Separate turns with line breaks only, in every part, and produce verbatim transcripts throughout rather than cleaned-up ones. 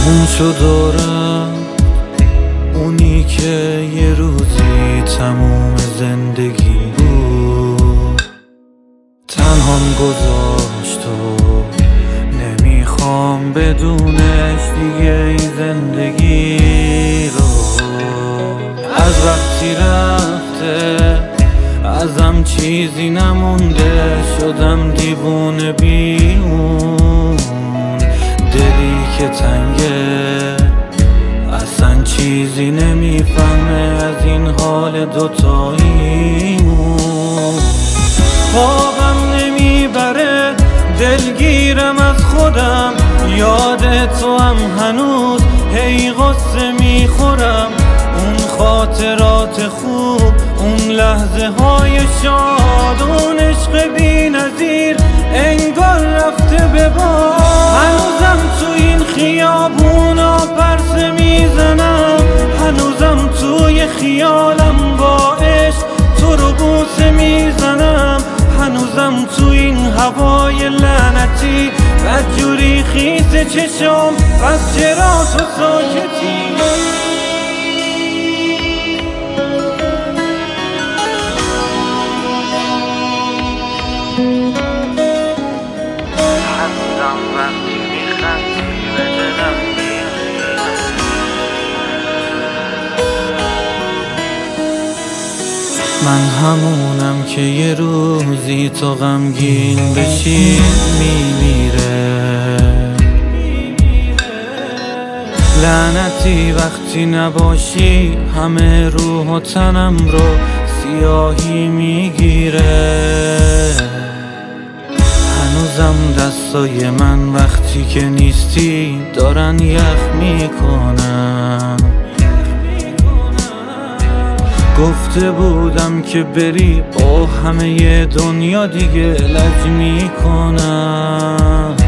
تموم شد دارم اونی که یه روزی تموم زندگی بود، تنهام گذاشت و نمیخوام بدونش دیگه این زندگی رو. از وقتی رفته ازم چیزی نمونده، شدم دیوونه بی اون دلی که تنگه، اصلا چیزی نمیفهمه از این حال دوتاییمون. خوابم نمیبره، دلگیرم از خودم، یاد تو هم هنوز هی غصه میخورم. اون خاطرات خوب، اون لحظه های شاد، اون عشق بی نظیر انگار رفته به باد. هنوزم تو این خیابونا پرسه میزنم، هنوزم توی خیالم با عشق تو رو بوسه میزنم، هنوزم تو این هوای لعنتی بدجوری خیس چشم. پس چرا تو ساکتی؟
هنوزم وقتی میخندی به دلم میری.
من همونم که یه روزی تو غمگین بشی میمیره. لعنتی وقتی نباشی همه روح و تنم رو سیاهی میگیره. هنوزم دستای من وقتی که نیستی دارن یخ میکنن. گفته بودم که بری با همه دنیا دیگه لج میکنم.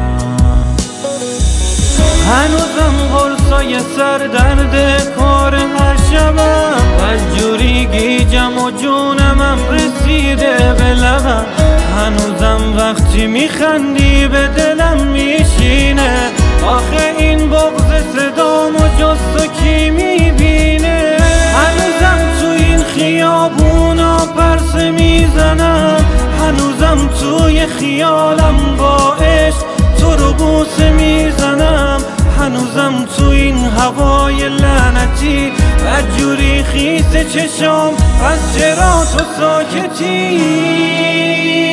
هنوزم قرصای سر درد کار هر شبم، بدجوری گیجم و جونمم رسیده به لبم. هنوزم وقتی میخندی به دلم میشینه، آخه این بغض صدام و جز تو کی میبینه؟ هنوزم تو این خیابونا پرسه میزنم، هنوزم توی خیالم با عشق تو رو بوسه میزنم، هنوزم تو این هوای لعنتی بدجوری خیس چشم. پس چرا تو ساکتی؟